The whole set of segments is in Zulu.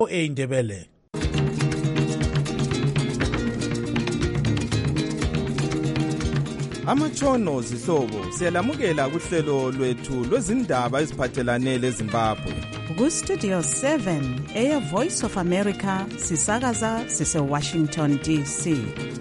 Indebele. Amatshono zihlobo siyalamukela kuhlelo lwethu lwezindaba eziphathelane leZimbabwe. Ku-Studio 7 Air Voice of America sisakaza sise-Washington DC.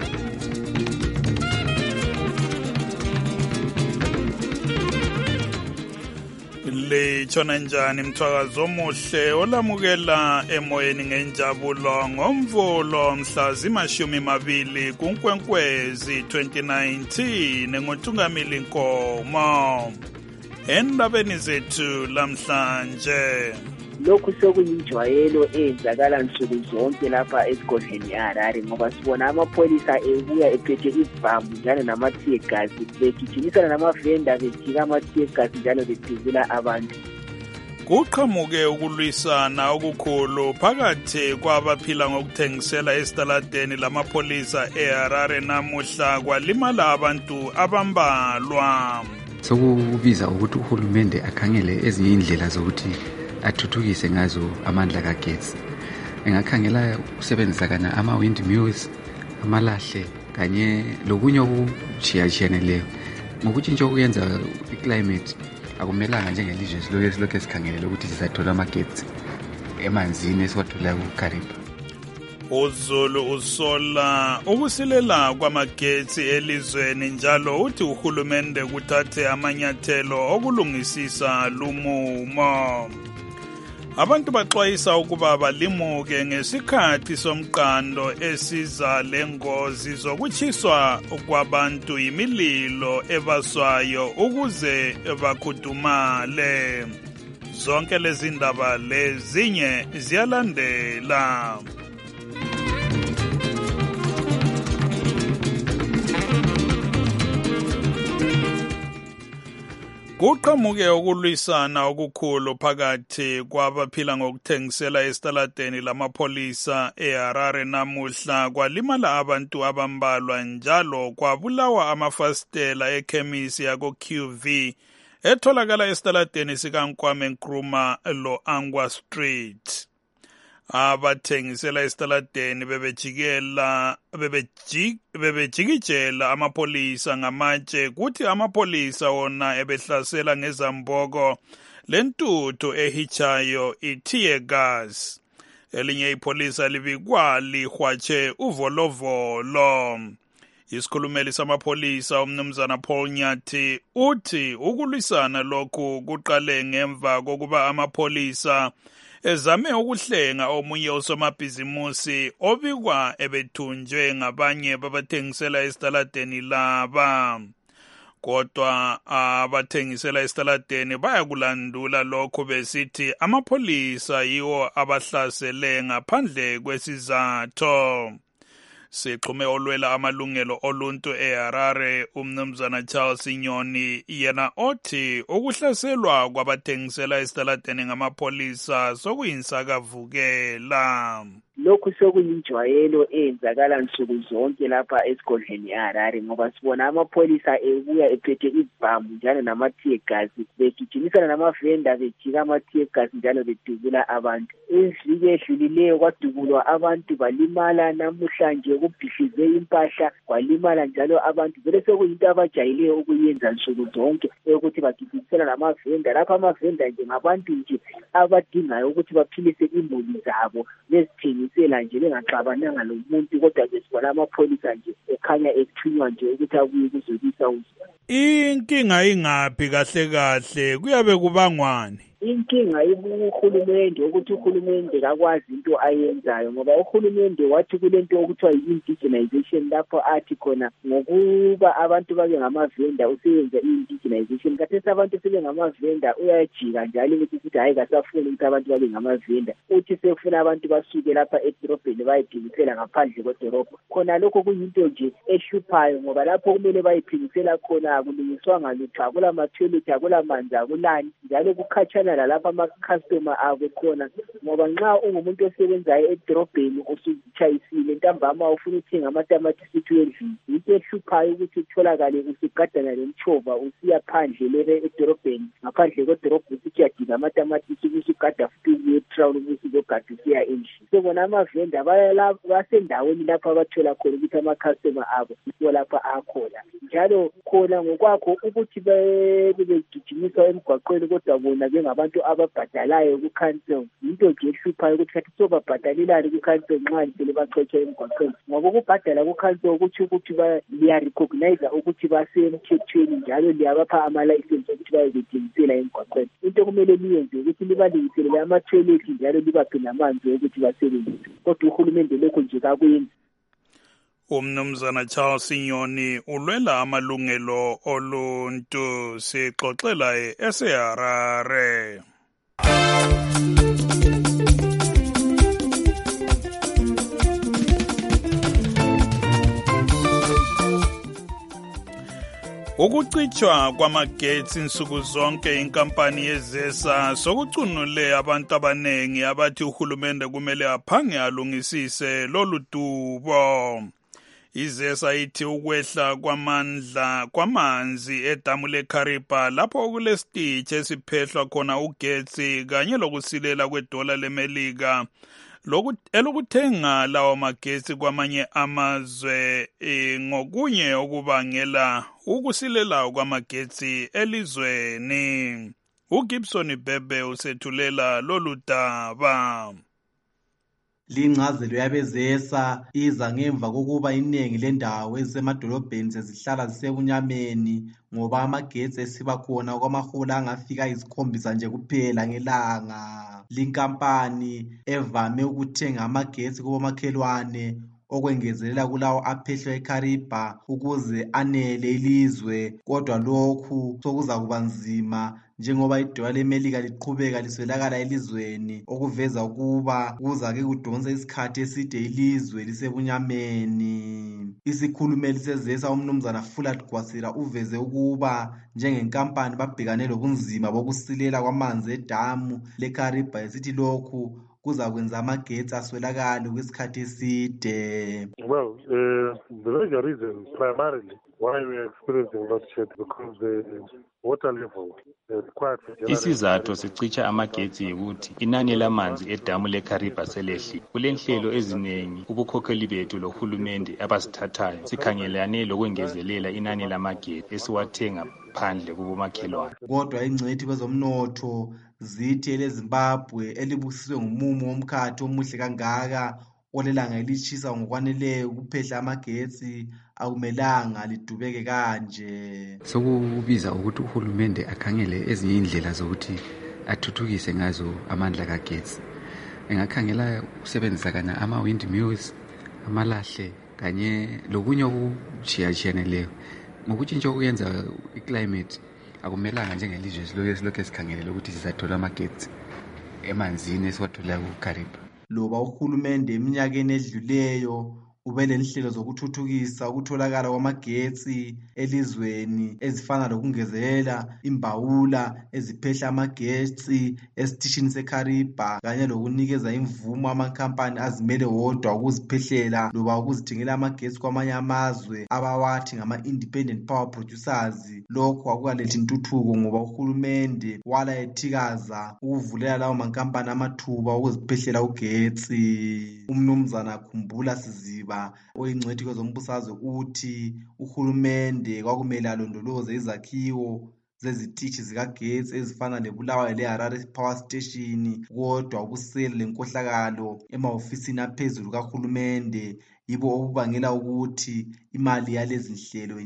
Litshona njani mthwakazi omuhle olamukela emoyeni ngenjabulo ngomvulo mhla zima-20 kuNkwenkwezi 2019 ngoTungamili Nkomo. Endabeni zethu lamhlanje, lokhu sekuyinjwayelo eyenzakala nsuku zonke lapha esigodleni eHarare, ngoba sibona amapholisa ebuya ephethe izibhamu njalo namathiyegazi begijimisana namavenda bejika amathiyegazi njalo bedubula abantu. kuqhamuke ukulwisana okukhulu phakathi kwabaphila ngokuthengisela esitaladeni lamapholisa eHarare namuhla kwalimala abantu abambalwa. Sokubiza ukuthi uhulumende akhangele ezinye indlela zokuthi athuthukise ngazo amandla kagesi. Engakhangela ukusebenzisa kana ama-windmills, amalahle kanye lokunye okuchiyachiyanileyo. Ngokutshintsha okuyenza i-climate akumelanga njengelizwe silokhu esikhangelele ukuthi sizathola amagetsi emanzini esiwathola kuKariba. uZulu usola ukusilela kwamagetsi elizweni njalo uthi uhulumende kuthathe amanyathelo okulungisisa lumumo. Abantu baxwayisa ukuba balimuke ngesikhathi somqando esiza lengozi zokutshiswa kwabantu imililo ebaswayo ukuze bakhudumale. Zonke lezi ndaba lezinye ziyalandela. Kuqhamuke ukulwisana okukhulu phakathi kwabaphila ngokuthengisela esitaladeni lamapholisa eHarare namuhla kwalimala abantu abambalwa njalo kwabulawa amafasitela ekhemisi yako-QV etholakala esitaladeni sikaNkwame Nkrumah lo-Angwa Street. Abathengisela esitaladeni bebejikijela amapholisa ngamatshe kuthi amapholisa wona ebehlasela ngezamboko lentuthu ehichayo i-tear gas. Elinye ipholisa libikwa lihwatshe uvolovolo. Isikhulumeli samapholisa umnumzana Paul Nyathi uthi ukulwisana lokhu kuqale ngemva kokuba amapholisa ezame ukuhlenga omunye osomabhizimusi obikwa ebethunjwe ngabanye babathengisela esitaladeni laba. Kodwa abathengisela esitaladeni bayakulandula lokhu besithi amapholisa yiwo abahlasele ngaphandle kwesizatho. Sixhume olwela amalungelo oluntu eHarare umnumzana Charles Nyoni yena othi ukuhlaselwa kwabathengisela esitaladeni ngamapholisa sokuyinsakavukela. Lokhu sekuyinjwayelo eyenzakala nsuku zonke lapha esigodleni eHarare, ngoba sibona amapholisa ebuya ephethe izibhamu njalo namathiyegazi begijimisana namavenda bejika amathiyegazi njalo bedubula abantu. Iviki edlulileyo kwadubulwa abantu balimala, namuhlanje kubhihlize impahla kwalimala njalo abantu. Vele sekuyinto abajayileyo ukuyenza nsuku zonke ukuthi bagijimisana namavenda. Lapha amavenda nje ngabantu nje abadingayo ukuthi baphilise imuli zabo bezithengisela nje bengaxabananga lomuntu, kodwa nje sibona amapholisa nje ekhanya ethunywa nje ukuthi abuye kuzolisa uzwa. Inkinga ingaphi kahle kahle, kuyabe kubangwani? Inkinga uhulumende ukuthi uhulumende kakwazi into ayenzayo, ngoba uhulumende wathi kulento okuthiwa yi-indigenization lapho athi khona ngokuba abantu babe ngamavenda useyenza i-indigenization. Kathesi abantu sebe ngamavenda uyajika njalo ukuthi hayi kasafuni ukuthi abantu babe ngamavenda, uthi sekufuna abantu basuke lapha edorobheni bayiphingisela ngaphandle kwedorobho. Khona lokho kuyinto nje ehluphayo, ngoba lapho kumele bayiphingisela khona akulungiswanga lutho, akula mathoyilethi, akula manzi, akulani njalo kukhatshana ukubona lalapha ama-customer abo khona, ngoba nxa ungumuntu osebenzayo edorobheni usutshayisile ntambama ufuna ukuthenga amatamatisi uthi uyedlisa, into ehluphayo ukuthi utholakale usugadana lemtshova usiya phandle lebe edorobheni, ngaphandle kwedorobho usithi uyadinga amatamatisi ubusugada futhi ubuye etrawuni ubusugada usiya endlini. So bona amavenda basendaweni lapho abathola khona ukuthi ama-customer abo yikho lapha akhona. Njalo khona ngokwakho ukuthi begijimiswa emgwaqweni kodwa bona bengabantu ababhadalayo ku-council, into nje ehluphayo ukuthi kathi sobabhadalelani ku-council nxa lisele bachotshwa emgwaqweni, ngoba ukubhadala ku-council kutsho ukuthi liyarecognize ukuthi basemthethweni njalo liyabapha amalayisensi ukuthi bayebedingisela emgwaqweni. Into kumele liyenze ukuthi libalungiselele ama-toilet njalo libaphe namanzi ukuthi basebenzise, kodwa uhulumende lokho nje kakwenzi. Umnumzana Charles Sinyoni ulwela amalungelo oluntu, sixoxela eseHarare. Ukucitshwa kwamagetsi insuku zonke inkampani yezesa sokucunule abantu abanengi abathi uhulumende kumele aphange alungisise lolu dubo. Izesa ithi ukwehla kwamandla kwamanzi edamu leKariba lapho kulesitishi esiphehlwa khona ugetsi kanye lokusilela kwedola leMelika elokuthenga lawo magetsi kwamanye amazwe ngokunye okubangela ukusilela kwamagetsi elizweni. uGibson Bebe usethulela lolu daba. Lincazelo yabezesa iza ngemva kokuba iningi lendawo ezisemadolobheni sezihlala zisebunyameni ngoba amagetsi esiba khona kwamahola angafika 7 nje kuphela ngelanga. Linkampani evame ukuthenga amagetsi kubomakhelwane okwengezelela kulawo aphehlwa eKariba ukuze anele ilizwe, kodwa lokhu sokuza kuba nzima njengoba idola leMelika liqhubeka liswelakala elizweni, okuveza ukuba kuzake kudonsa isikhathi eside ilizwe lisebunyameni. Isikhulumeli sezesa umnumzana Fulat Gwasira uveze ukuba njengenkampani babhekane lobunzima bokusilela kwamanzi edamu leKariba esithi lokhu kuza kwenza amagetsi aswelakale kwesikhathi eside. Well, the major reason primarily why we are experiencing load shed because the water level is quite. Isizathu sicitsha amagetsi yikuthi inani lamanzi edamu leKariba selehli. Kulenhlelo eziningi ubukhokheli bethu lohulumende abasithathayo sikhangelane lokwengezelela inani lamagetsi esiwathenga phandle kubomakhelwane. Kodwa ingcwethi kwezomnotho zithi eleZimbabwe elibusiswe ngumumo womkhathi omuhle kangaka olelanga elitshisa ngokwaneleyo ukuphehla amagetsi akumelanga lidubeke kanje. Sokubiza ukuthi uhulumende akhangele ezinye indlela zokuthi athuthukise ngazo amandla kagetsi. Engakhangela ukusebenzisa kana ama-windmills, amalahle kanye lokunye okujiya-jiyaneleyo. Ngokutshintsha okuyenza iclimate akumelanga njengelizwe silokhu esikhangelele ukuthi sizathola amagetsi emanzini esiwathola kuKariba. Loba uhulumende eminyakeni edluleyo ubelenhlelo zokuthuthukisa ukutholakala kwamagetsi elizweni ezifana lokungezelela imbawula eziphehla amagetsi esitishini seKariba kanye lokunikeza imvumo amakhampani azimele wodwa ukuziphehlela loba ukuzithengela amagetsi kwamanye amazwe abawathi ngama-independent power producers. Lokho akukalethi intuthuko ngoba uhulumende wala ethikaza ukuvulela lawo mankampani amathuba ukuziphehlela ugetsi. Umnumzana Khumbula Siziba oyingcwethi kwezombusazwe uthi uhulumende kwakumele alondoloze izakhiwo zezitishi zikagetsi ezifana leBulawayo leHarare Power Station, kodwa ubusele lenkohlakalo emahofisini aphezulu kahulumende yibo okubangela ukuthi imali yalezi nhlelo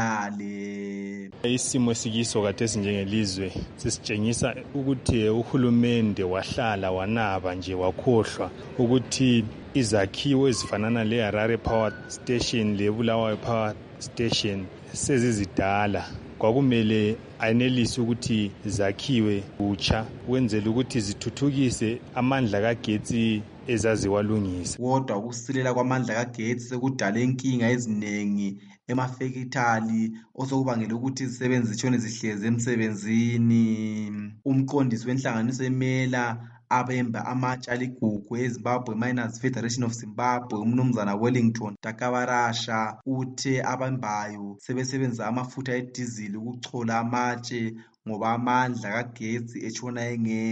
inyamalale. Isimo esikiso khathesi njengelizwe sisitshengisa ukuthi uhulumende wahlala wanaba nje wakhohlwa ukuthi izakhiwo ezifanana leHarare Power Station leBulawayo Power Station sezizidala. Kwakumele ayenelise ukuthi zakhiwe kutsha ukwenzela ukuthi zithuthukise amandla kagetsi ezaziwalungisa. Kodwa ukusilela kwamandla kagetsi sekudala inkinga eziningi emafekithali osokubangela ukuthi izisebenzi zitshone zihlezi emsebenzini. Umqondisi wenhlanganiso emela abemba amatshe aligugu eZimbabwe Miners Federation of Zimbabwe umnumzana Wellington Takabarasha uthe abambayo sebesebenzisa amafutha edizili ukuchola amatshe ngoba amandla kagetsi etshona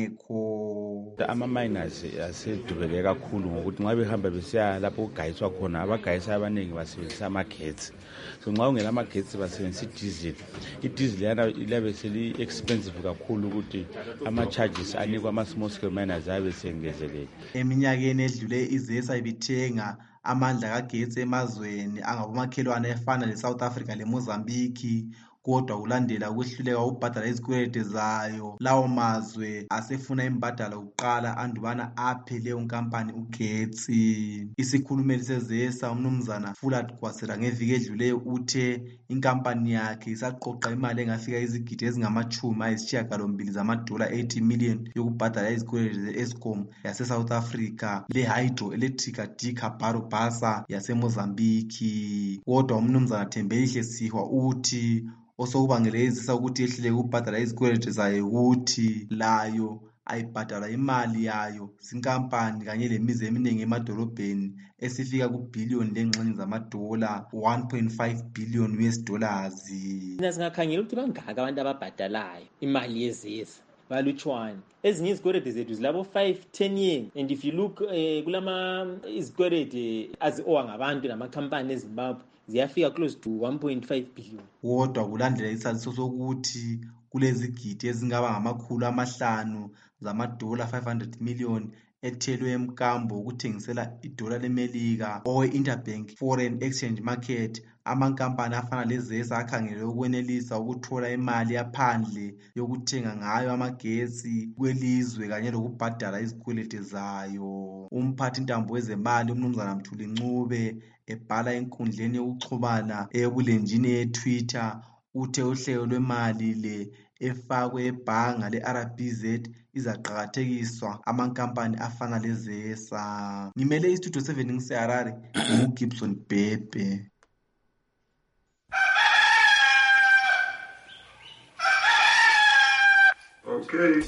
engekho. Ama-miners asedubeke kakhulu ngokuthi nxa behamba besiya lapho kugayiswa khona abagayisa abaningi basebenzisa amagetsi. So nxa ungela amagetsi basebenzisa idizili. Idizili yana ilabe seli-expensive kakhulu ukuthi ama-charges anikwa ama-small scale miners ayabe sengezelele. Eminyakeni edlule iZESA ibithenga amandla kagetsi emazweni angabomakhelwane efana le-South Africa le-Mozambique. Kodwa kulandela ukwehluleka ukubhadala izikweleti zayo, lawo mazwe asefuna imbadalo kuqala andubana aphe leyo nkampani ugetsi. Isikhulumeli seZESA umnumzana Fulat Kwasera ngeviki edluleyo uthe inkampani yakhe isaqoqa imali engafika izigidi ezingama-80 zamadola 80 million yokubhadala izikweleti ze-Eskom yase-South Africa le-hydroelectrica Dikabaro Basa yase-Mozambique. Kodwa umnumzana Thembelihle Sihwa uthi osokubangele iZESA ukuthi yehluleke ukubhadala izikweleti zayo ukuthi layo ayibhadala imali yayo zinkampani kanye lemizi eminingi emadolobheni esifika kubhiliyoni lengxenye zamadola 1.5 billion US dollars. Thina singakhangela ukuthi bangaka abantu ababhadalayo imali yeZESA balutshwane. Ezinye izikweleti zethu zilabo 5-10 years, and if you look kulama izikweleti azi-owa ngabantu namakhampani eZimbabwe ziyafika close to 1.5 billion. Kodwa kulandela isaliso sokuthi kulezigidi ezingaba ngama-500 zamadola 500 million ethelwe emkambo ukuthengisela idola lemelika owe-Interbank Foreign Exchange Market. Amankampani afana leZESA akhangelwe ukwenelisa ukuthola imali yaphandle yokuthenga ngayo amagetsi kwelizwe kanye lokubhadala izikweleti zayo. Umphathi ntambo wezemali umnumzana Mthuli Ncube ebhala enkundleni yokuxhumana ebulenjini ye-Twitter uthe uhlelo lwemali le efakwe ebhanga le-RBZ izaqakathekiswa amankampani afana leZESA. Ngimele istudio 7 ngiseHarare uGibson Bhebhe. Okay.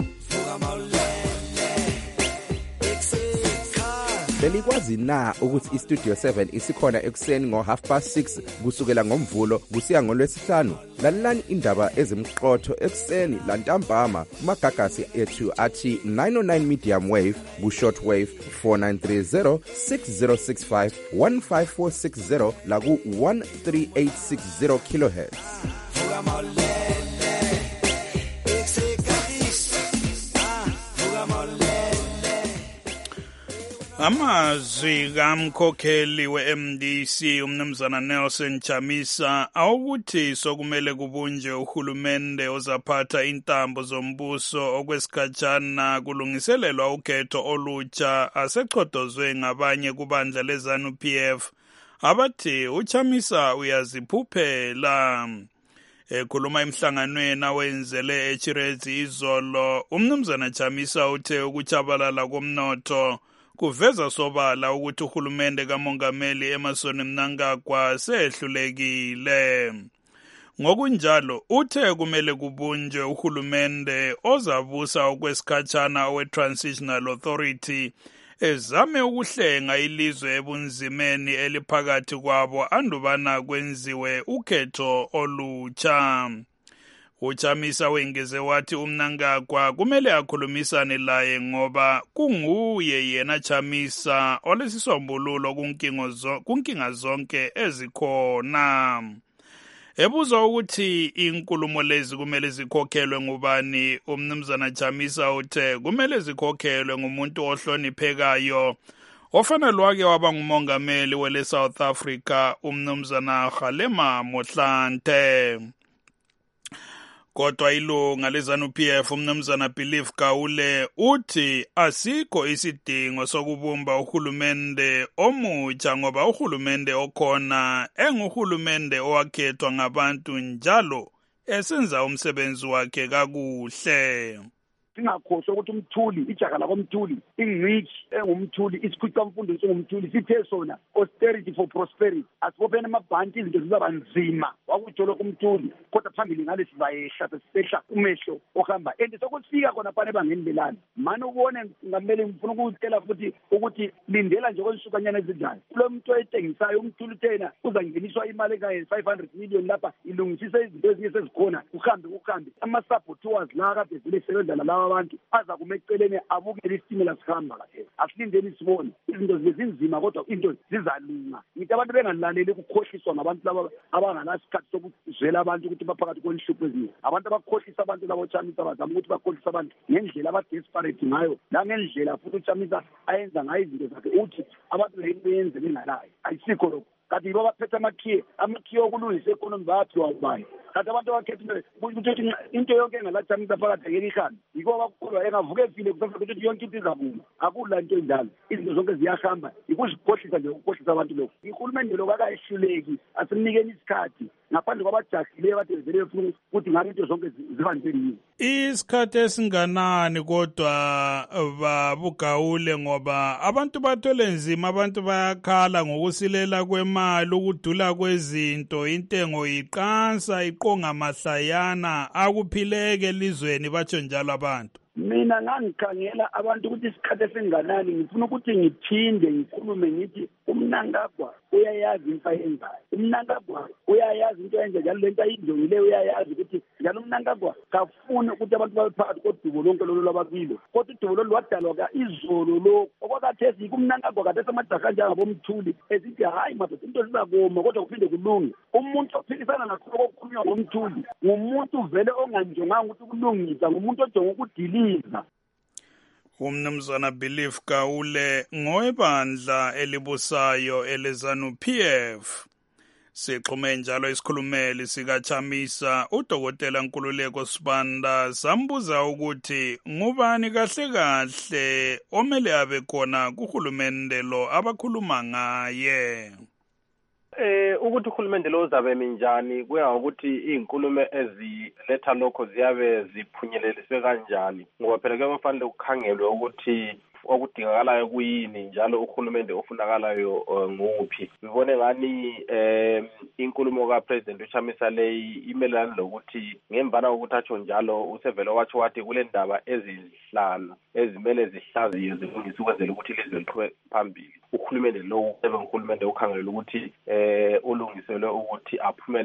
Belikwazi na ukuthi iStudio 7 isikhona ekuseni ngo6:30 kusukela ngoMvulo kusiya ngoLwesihlanu? Lalelani indaba ezimqotho ekuseni lantambama kumagagasi ethu athi 909 medium wave ku-short wave 4930 6065 15460 la ku-13860 kilohertz. Amazwi kamkhokheli we-MDC umnumzana Nelson Chamisa awukuthi sokumele kubunje uhulumende ozaphatha intambo zombuso okwesikhatshana kulungiselelwa ukhetho olutsha asechodozwe ngabanye kubandla leZANU-PF abathi uChamisa uyaziphuphela. Ekhuluma emhlanganweni awenzele eChirezi izolo umnumzana Chamisa uthe ukuchabalala komnotho kuveza sobala ukuthi uhulumende kamongameli Emmerson Mnangagwa sehlulekile. Ngokunjalo uthe kumele kubunjwe uhulumende ozabusa okwesikhatshana owe-Transitional Authority ezame ukuhlenga ilizwe ebunzimeni eliphakathi kwabo andubana kwenziwe ukhetho olutsha. uChamisa wengeze wathi uMnangagwa kumele akhulumisane laye ngoba kunguye yena Chamisa olesisombululo kunkinga zonke ezikhona. Ebuzwa ukuthi inkulumo lezi kumele zikhokhelwe ngubani, umnumzana Chamisa uthe kumele zikhokhelwe ngumuntu ohloniphekayo ofana lwake waba ngumongameli wele South Africa umnumzana Kgalema Motlanthe. Kodwa ilunga leZANU-PF umnumzana Believe Gaule uthi asikho isidingo sokubumba uhulumende omutsha ngoba uhulumende okhona enguhulumende owakhethwa ngabantu njalo esenza umsebenzi wakhe kakuhle. Singakhohlwa ukuthi umthuli ijaga lakomthuli ingcitshi engumthuli isikhwicamfundo singumthuli sithe sona austerity for prosperity asibopheni amabhanti izinto zizaba nzima wakutsho lokhu umthuli kodwa phambili ngale sizayehla sesehla umehlo ohamba and sokufika khona phana ebangeni lelani mani ubone ngamele ngifuna ukutshela futhi ukuthi lindela nje kwensukwanyana ezizayo kulo muntu oyentengisayo umthuli uthena uzangeniswa imali ka-500 million lapha ilungisise izinto ezinye sezikhona uhambe ama-saboteurs la kade vele sebenza nalaba abantu aza kuma eceleni abukele isitimela sihamba kahle asilindeni sibone izinto zinzima kodwa into zizalunga ngithi abantu bengalaleli ukukhohliswa ngabantu laba abanganasikhathi sokuzwela abantu ukuthi baphakathi kwenhlupho ezinye abantu abakhohlisa abantu labo Chamisa bazama ukuthi bakhohlisa abantu ngendlela abadesperate ngayo nangendlela futhi uChamisa ayenza ngayo izinto zakhe uthi abantu beyenze bengalayo ayisikho lokho kanti yibo baphethe amakhiye okulungisa economy bayaphiwa ubayo kanti abantu abakhethileyo ukuthi into yonke engalaChamisa phakathi ngeke ihambe yiko bakukholwa engavuke efile kusasa ukuthi yonke into izavuma akula into enjalo izinto zonke ziyahamba ikuzikhohlisa nje ukukhohlisa abantu lokho ihulumende lokho akayehluleki asimnikeni isikhathi ngaphandle kwabajahileyo kade vele befuna ukuthi ngabe into zonke zibanjeni isikhathi esinganani kodwa babugawule ngoba abantu bathole nzima abantu bayakhala ngokusilela kwemali ukudula kwezinto intengo iqansa iqonga mahlayana akuphileke elizweni batsho njalo abantu mina ngangikhangela abantu ukuthi isikhathi esinganani ngifuna ukuthi ngiphinde ngikhulume ngithi umnankagwa uyayazi into ayenzayo umnankagwa uyayazi into ayenza njalo lento ayinjongileyo uyayazi ukuthi njalo umnankagwa kafuni ukuthi abantu babe phakathi kodubo lonke lolo lwababili kodwa udubo lolu lwadalwa ka izolo lo okwakhathesi kumnankagwa khathesi amajaha njengabomthuli esithi hayi madoda into zizakoma kodwa kuphinde kulunge umuntu ophilisana nakho okukhulunywa ngomthuli ngumuntu vele onganjonganga ukuthi kulungisa ngumuntu ojonga ukudili umnumzana Belief Gawule ngoebandla elibusayo eleZANU-PF sixhume njalo isikhulumeli sikaChamisa udokotela Nkululeko Sibanda sambuza ukuthi ngubani kahle omele abe khona kuhulumende lo abakhuluma ngaye ukuthi uhulumende lo uzabe minjani kuya ngokuthi izinkulumo eziletha lokho ziyabe ziphunyeleliswe kanjani ngoba phela kufanele ukukhangelwe ukuthi okudingakalayo kuyini njalo uhulumende ofunakalayo nguphi ngibone ngani inkulumo kaPresident uChamisa leyi imelana lokuthi ngemvana ukuthi atsho njalo usevele wathi wathi kule ndaba ezihlanu ezimele zihlaziye zilungise ukwenzela ukuthi ilizwe liqhube phambili uhulumende lo uhulumende ukhangelela ukuthi ulungiselwe ukuthi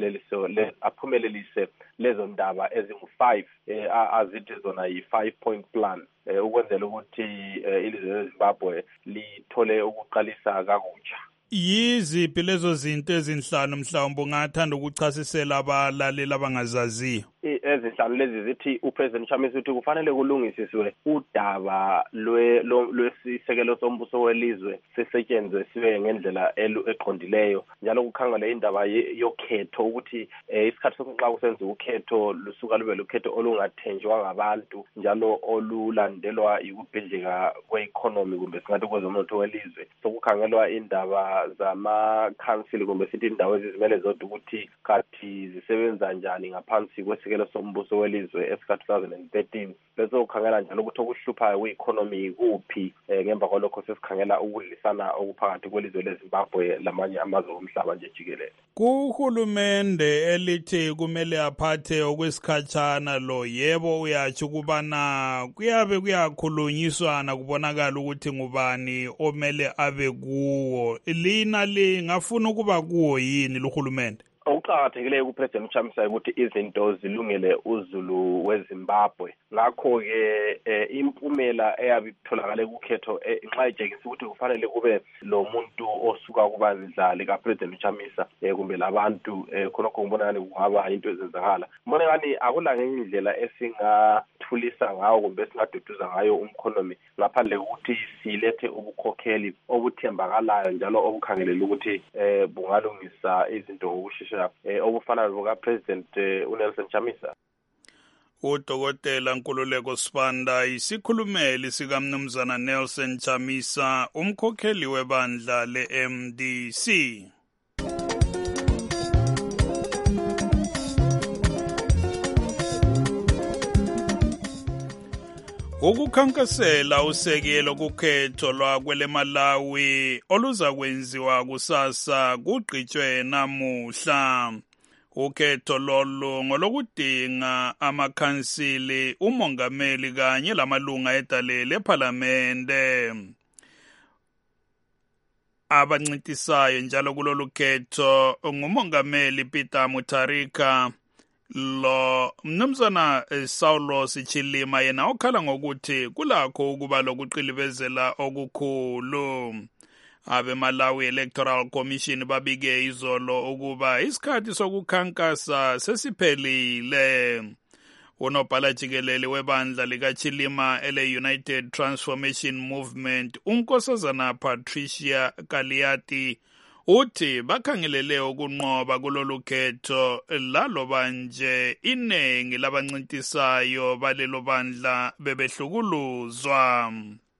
aphumelelise lezo ndaba ezingu5 azithi zona yi5 point plan ukwenzela ukuthi ilizwe leZimbabwe lithole ukuqalisa kakutsha yiziphi lezo zinto ezinhlanu mhlawumbe ungathanda ukuchasisela abalaleli abangazaziyo ezinhlanu lezi zithi uPresident Chamisa uthi kufanele kulungisiswe udaba lwesisekelo sombuso welizwe sisetshenziswe ngendlela eqondileyo njalo kukhangela indaba yokhetho ukuthi isikhathi sokuxa kusenza ukhetho lusuka lube lukhetho olungathenjwa ngabantu njalo olulandelwa ikubhidlika kwe-economy kumbe singathi kwezomnotho welizwe sokukhangelwa indaba zama-council kumbe sithi indawo ezizimele zodwa ukuthi kathi zisebenza njani ngaphansi kwesikelo sombuso welizwe esika-2013 bese ukhangela njalo ukuthi okuhluphayo kwi-economy kuphi ngemva kwalokho sesikhangela ukudlisana okuphakathi kwelizwe leZimbabwe lamanye amazwe omhlaba nje jikelele kuhulumende elithi kumele aphathe okwesikhatshana lo yebo uyatsho ukubana kuyabe kuyakhulunyiswana kubonakala ukuthi ngubani omele abe kuwo lina lingafuna ukuba kuwo yini luhulumende okuqakathekileyo kuPresident Chamisa ukuthi izinto zilungele uzulu weZimbabwe ngakho-ke impumela eyabe itholakale kukhetho nxa ijekisa ukuthi kufanele kube lo muntu osuka kubandla likaPresident Chamisa kumbe labantu khonokho ngibonakani kungaba into ezenzakala ngibona ngani akula ngenye indlela esingathulisa ngawo kumbe esingaduduza ngayo umkhonomi ngaphandle kokuthi silethe ubukhokheli obuthembakalayo njalo obukhangelela ukuthi bungalungisa izinto ngokushesha obufana bukaPresident uNelson Chamisa udokotela Nkululeko Sibanda isikhulumeli sikamnumzana Nelson Chamisa umkhokheli webandla le-MDC ukukhankasela usekelo kukhetho lwakwele Malawi oluza kwenziwa kusasa kugqitshwe namuhla. Ukhetho lolu ngolokudinga amakhansili, umongameli kanye lamalunga edale lephalamende. Abancintisayo njalo kulolu khetho ngumongameli Peter Mutharika, lo mnumzana Saulos Chilima yena okhala ngokuthi kulakho ukuba lokuqilibezela okukhulu. Abe Malawi Electoral Commission babike izolo ukuba isikhathi sokukhankasa sesiphelile. Unobhala jikelele webandla likaChilima ele-United Transformation Movement, unkosazana Patricia Kaliati, uthi bakhangelele ukunqoba kulolu khetho laloba nje inengi labancintisayo balelo bandla bebehlukuluzwa.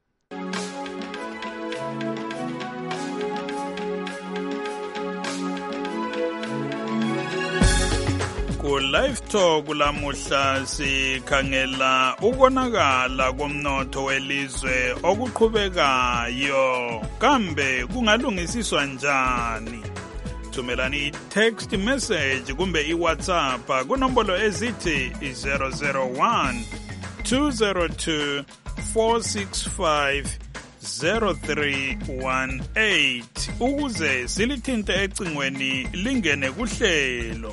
Ku-Live Talk lamuhla sikhangela ukonakala komnotho welizwe okuqhubekayo, kambe kungalungisiswa njani? Thumelani i-text message kumbe i-WhatsApp kunombolo ezithi 001 202 465 0318 ukuze silithinte ecingweni lingene kuhlelo.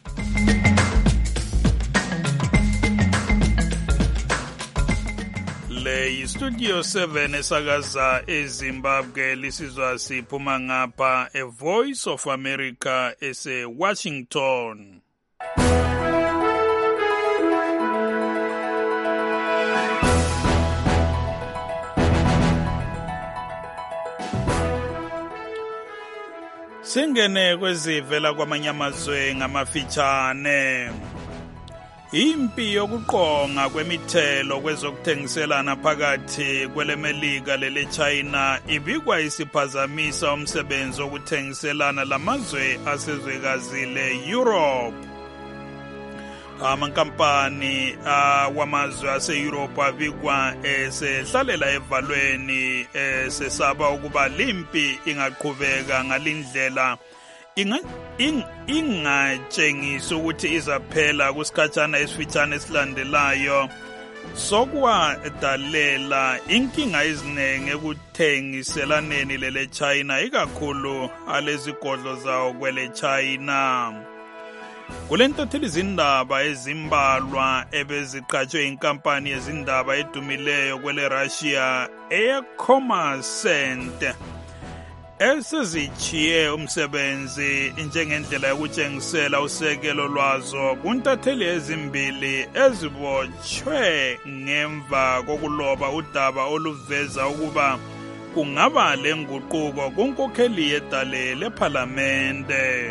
Le Studio 7 esakaza eZimbabwe, lisizwa siphuma ngapha A Voice of America ese-Washington. Singene kwezivela kwamanye amazwe ngamafitshane. Impi yokuqonga kwemithelo kwezokuthengiselana phakathi kwelemelika lele China ibikwa isiphazamisa umsebenzi wokuthengiselana lamazwe asezwekazi le-Europe. Amankampani wamazwe ase-Europe abikwa esehlalela evalweni sesaba ukuba limpi ingaqhubeka ngalindlela ingatshengisi ukuthi izaphela kusikhatshana esifitshane esilandelayo, sokwadalela inkinga eziningi ekuthengiselaneni lele China, ikakhulu alezigodlo zawo kwele China. Kule ntatheli izindaba ezimbalwa ebeziqatshwe inkampani yezindaba edumileyo kwele Russia eCommersant esezitshiye umsebenzi njengendlela yokutshengisela usekelo lwazo kuntatheli ezimbili ezibotshwe ngemva kokuloba udaba oluveza ukuba kungaba lenguquko kunkokheli yedale lephalamende.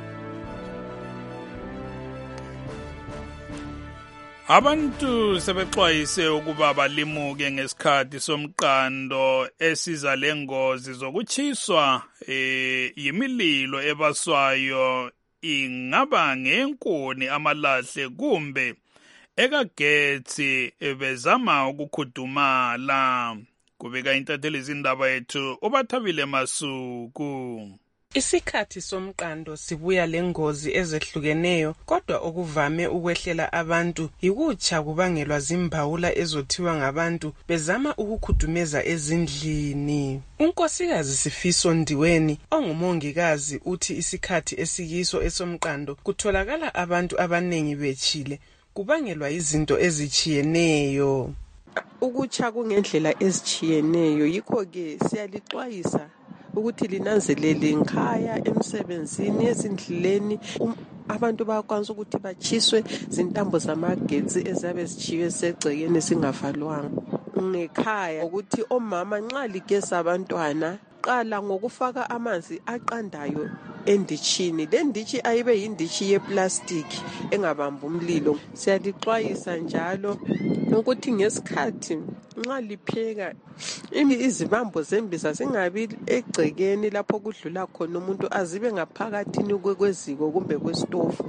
Abantu sebexwayise ukuba balimuke ngesikhathi somqando esiza lengozi zokutshiswa yimililo ebaswayo, ingaba ngenkuni, amalahle kumbe ekagetsi bezama ukukhudumala. Kubika intatheli izindaba yethu uBathabile Masuku. Isikhathi somqando sibuya lengozi ezehlukeneyo, kodwa okuvame ukwehlela abantu yikutsha kubangelwa zimbawula ezothiwa ngabantu bezama ukukhudumeza ezindlini. Unkosikazi Sifiso Ndiweni ongumongikazi uthi isikhathi esikiso esomqando kutholakala abantu abanengi betshile kubangelwa izinto ezitshiyeneyo. Ukutsha kungendlela ezitshiyeneyo, yikho ke siyalixwayisa ukuthi linanzelele nkhaya, emsebenzini, ezindleleni. Abantu bayakwanisa ukuthi batshiswe zintambo zamagetsi ezabe zitshiwe segcekeni singavalwanga. Ngekhaya ukuthi omama nxa ligeza abantwana qala ngokufaka amanzi aqandayo enditshini. Le nditshi ayibe yinditshi yeplastiki engabamba umlilo. Siyalixwayisa njalo ukuthi ngesikhathi nxa lipheka izibambo zembiza zingabi egcekeni lapho kudlula khona umuntu, azibe ngaphakathini kweziko kumbe kwesitofu.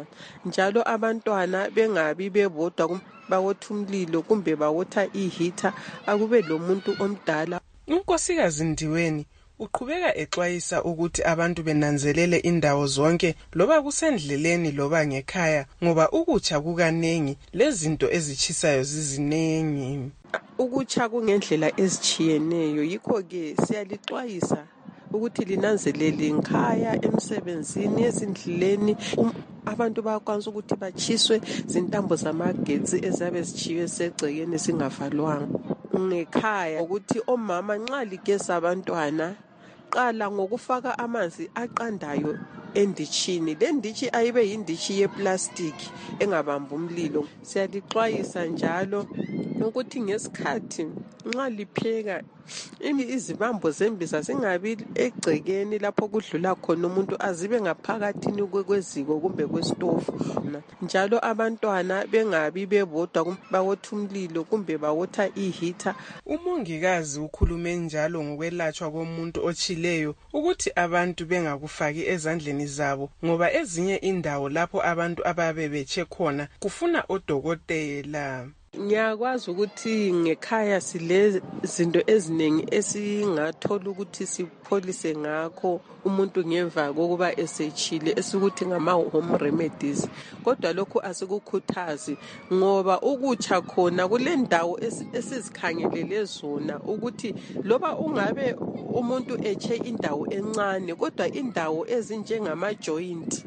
Njalo abantwana bengabi bebodwa bawotha umlilo kumbe bawotha ihita, akube lomuntu omdala. uNkosikazi Ndiweni uqhubeka exwayisa ukuthi abantu benanzelele indawo zonke, loba kusendleleni loba ngekhaya, ngoba ukutsha kukanengi lezinto ezitshisayo zizinengi. Ukutsha kungendlela ezitshiyeneyo, yikho ke siyalixwayisa ukuthi linanzelele ngekhaya, emsebenzini, ezindleleni. Abantu bayakwanisa ukuthi batshiswe zintambo zamagetsi ezabe zitshiywe segcekeni singavalwanga. Ngekhaya ukuthi omama nxa ligeza abantwana, qala ngokufaka amanzi aqandayo enditshini. Le nditshi ayibe yinditshi yeplastiki engabamba umlilo. Siyalixwayisa njalo ukuthi ngesikhathi nxa lipheka izibambo zembiza zingabi egcekeni lapho kudlula khona umuntu, azibe ngaphakathini kweziko kumbe kwesitofu. Njalo abantwana bengabi bebodwa bawotha umlilo kumbe bawotha ihita. Umongikazi ukhulume njalo ngokwelatshwa komuntu otshileyo ukuthi abantu bengakufaki ezandleni zabo, ngoba ezinye indawo lapho abantu ababe betshe khona kufuna odokotela. Ngiyakwazi ukuthi ngekhaya silezinto eziningi esingathola ukuthi sipholise ngakho umuntu ngemva kokuba esetshile, esikuthi ngama-home remedies. Kodwa lokhu asikukhuthazi ngoba ukutsha khona kule ndawo esizikhangelele zona, ukuthi loba ungabe umuntu etshe indawo encane, kodwa indawo ezinjengama-joint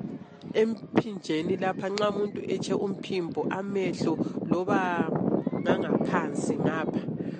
emphinjeni lapha, nxa umuntu etshe umphimbo, amehlo loba ngangaphansi ngapha,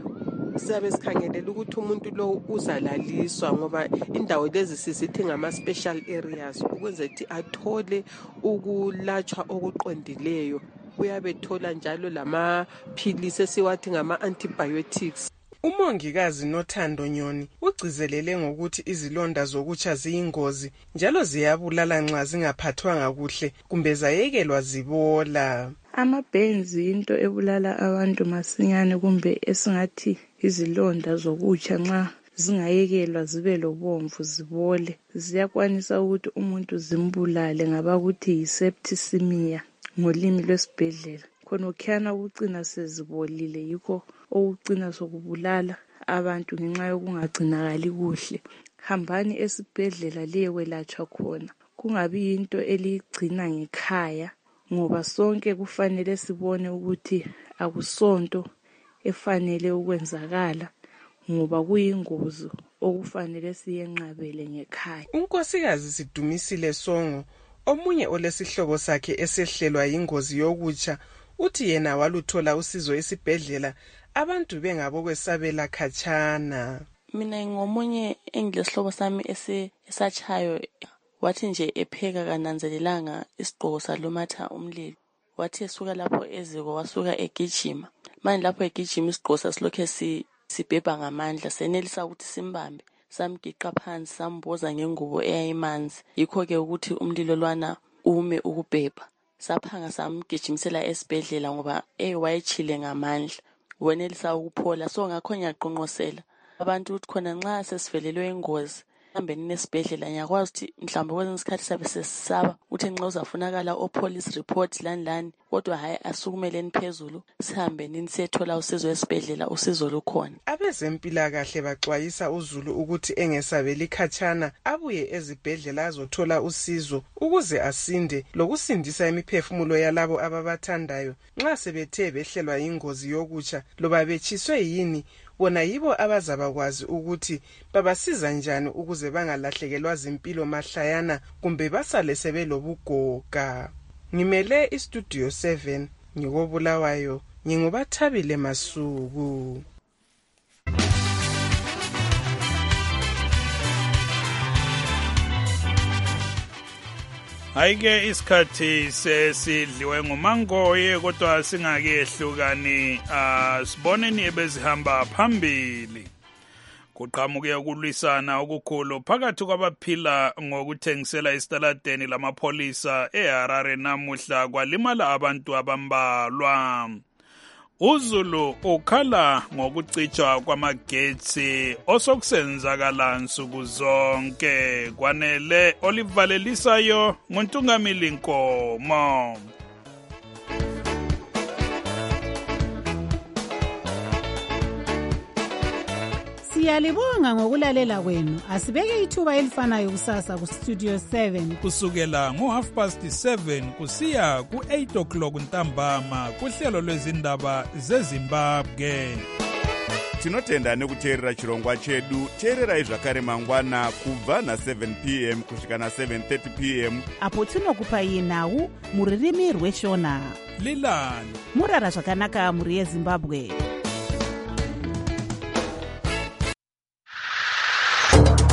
siyabe sikhangelela ukuthi umuntu lo uzalaliswa, ngoba indawo lezi sizithi ngama-special areas, ukwenzela ukuthi athole ukulatshwa okuqondileyo. Uyabe thola njalo lamaphilisi esiwathi ngama-antibiotics. Umongikazi Nothando Nyoni ugcizelele ngokuthi izilonda zokutsha ziyingozi njalo ziyabulala nxa zingaphathwanga kuhle kumbe zayekelwa zibola. Ama-burns into ebulala abantu masinyane, kumbe esingathi izilonda zokutsha nxa zingayekelwa zibe lobomvu zibole, ziyakwanisa ukuthi umuntu zimbulale, ngabakuthi yi-septicemia ngolimi lwesibhedlela. Khonokhyana ukucina sezibolile yikho okucina sokubulala abantu ngenxa yokungagcinakali kuhle. Hambani esibhedlela liyekwelatshwa khona, kungabi yinto eliyigcina ngekhaya, ngoba sonke kufanele sibone ukuthi akusonto efanele ukwenzakala, ngoba kuyingozi okufanele siyenqabele ngekhaya. uNkosikazi Sidumisile Songo, omunye olesihlobo sakhe esehlelwa yingozi yokutsha, uthi yena waluthola usizo esibhedlela abantu bengabokwesabela khatshana. Mina ngomunye engilesihlobo sami esatshayo, wathi nje epheka kananzelelanga isigqoko salumatha umlilo, wathi esuka lapho eziko wasuka egijima. Manje lapho egijima isigqoko sasilokhe sibhebha ngamandla, senelisa ukuthi simbambe, samgiqa phansi samboza ngengubo eyayimanzi. Yikho-ke ukuthi umlilo lwana ume ukubhebha. Saphanga samgijimisela esibhedlela ngoba wayetshile ngamandla, wenelisa ukuphola. So ngakho ngiyaqonqosela abantu ukuthi khona nxa sesivelelwe ingozi hambeni nesibhedlela. Ngiyakwazi ukuthi mhlawumbe kwezinye isikhathi sabe sesisaba ukuthi nxa uzafunakala o-police report lani, kodwa hayi, asukumeleni phezulu, sihambeni siyethola usizo esibhedlela, usizo lukhona. Abezempilakahle baxwayisa uzulu ukuthi engesabeli khatshana, abuye ezibhedlela azothola usizo ukuze asinde lokusindisa imiphefumulo yalabo ababathandayo nxa sebethe behlelwa yingozi yokutsha loba betshiswe yini. Bona yibo abazabakwazi ukuthi babasiza njani ukuze bangalahlekelwa zimpilo mahlayana kumbe basale sebelobugoga. Ngimele iStudio 7 ngikobulawayo, nginguBathabile Masuku. Hayike isikhathi sesidliwe ngumangoye, kodwa singakehlukani, siboneni ebezihamba phambili. Kuqhamuke ukulwisana okukhulu phakathi kwabaphila ngokuthengisela esitaladeni lamapholisa eHarare namuhla kwalimala abantu abambalwa. uZulu ukhala ngokucitshwa kwamagetsi osokusenzakala nsuku zonke. Kwanele olivalelisayo nguNtungamili Nkomo. Siyalibonga ngokulalela kwenu. Asibeke ithuba elifanayo kusasa ku Studio 7 kusukela ngo7:30 kusiya ku8 o'clock ntambama kuhlelo lwezindaba zeZimbabwe. Tinotenda nekuteerera chirongwa chedu. Teererai zvakare mangwana kubva na7 p.m. kusvika na7:30 p.m. apo tinokupai nhau muririmi rweshona. Lilani murara zvakanaka muri yeZimbabwe.